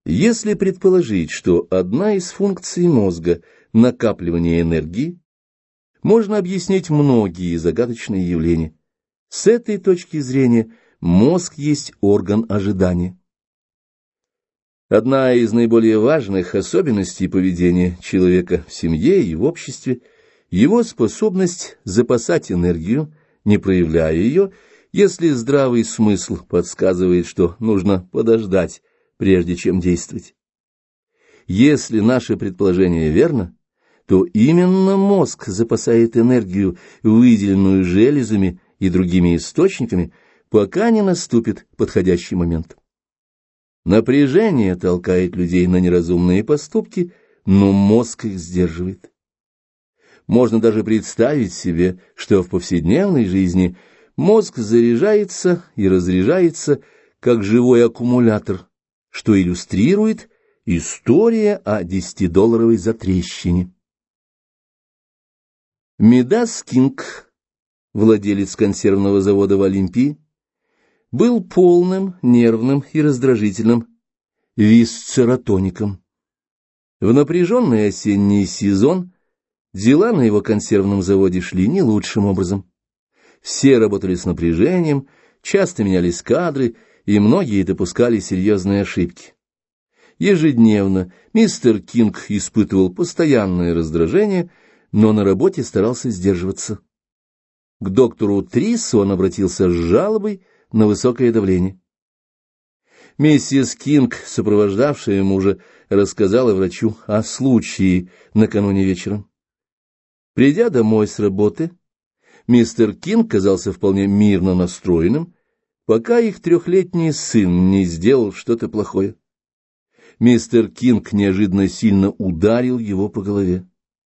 Если предположить, что одна из функций мозга – накапливание энергии, можно объяснить многие загадочные явления. С этой точки зрения мозг есть орган ожидания. Одна из наиболее важных особенностей поведения человека в семье и в обществе – его способность запасать энергию, не проявляя ее, если здравый смысл подсказывает, что нужно подождать, прежде чем действовать. Если наше предположение верно, то именно мозг запасает энергию, выделенную железами и другими источниками, пока не наступит подходящий момент. Напряжение толкает людей на неразумные поступки, но мозг их сдерживает. Можно даже представить себе, что в повседневной жизни мозг заряжается и разряжается, как живой аккумулятор, что иллюстрирует история о 10-долларовой затрещине. Мидас Кинг, владелец консервного завода в Олимпии, был полным, нервным и раздражительным висцератоником. В напряженный осенний сезон дела на его консервном заводе шли не лучшим образом. Все работали с напряжением, часто менялись кадры, и многие допускали серьезные ошибки. Ежедневно мистер Кинг испытывал постоянное раздражение, но на работе старался сдерживаться. К доктору Трису он обратился с жалобой на высокое давление. Миссис Кинг, сопровождавшая мужа, рассказала врачу о случае накануне вечером. Придя домой с работы, мистер Кинг казался вполне мирно настроенным, пока их 3-летний сын не сделал что-то плохое. Мистер Кинг неожиданно сильно ударил его по голове.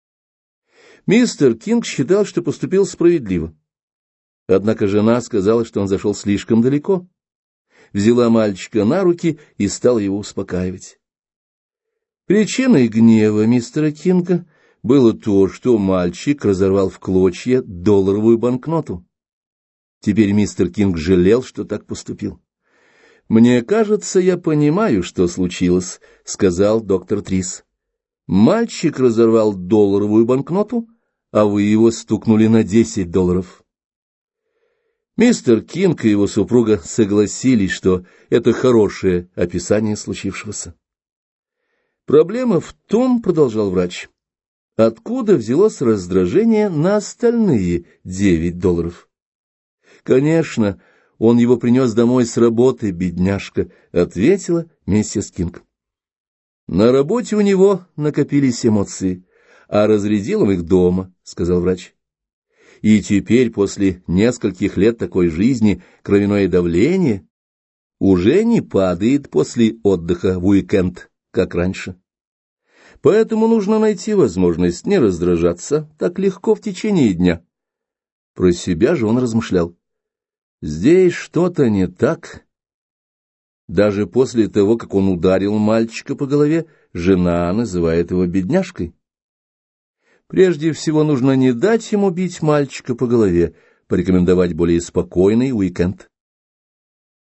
Мистер Кинг считал, что поступил справедливо. Однако жена сказала, что он зашел слишком далеко. Взяла мальчика на руки и стала его успокаивать. Причиной гнева мистера Кинга было то, что мальчик разорвал в клочья долларовую банкноту. Теперь мистер Кинг жалел, что так поступил. «Мне кажется, я понимаю, что случилось», — сказал доктор Трис. «Мальчик разорвал долларовую банкноту, а вы его стукнули на $10. Мистер Кинг и его супруга согласились, что это хорошее описание случившегося. «Проблема в том, — продолжал врач, — откуда взялось раздражение на остальные $9. Конечно, он его принес домой с работы, бедняжка, — ответила миссис Кинг. На работе у него накопились эмоции, а разрядил он их дома, — сказал врач. И теперь, после нескольких лет такой жизни, кровяное давление уже не падает после отдыха в уикенд, как раньше. Поэтому нужно найти возможность не раздражаться так легко в течение дня. Про себя же он размышлял. Здесь что-то не так. Даже после того, как он ударил мальчика по голове, жена называет его бедняжкой. Прежде всего нужно не дать ему бить мальчика по голове, порекомендовать более спокойный уикенд.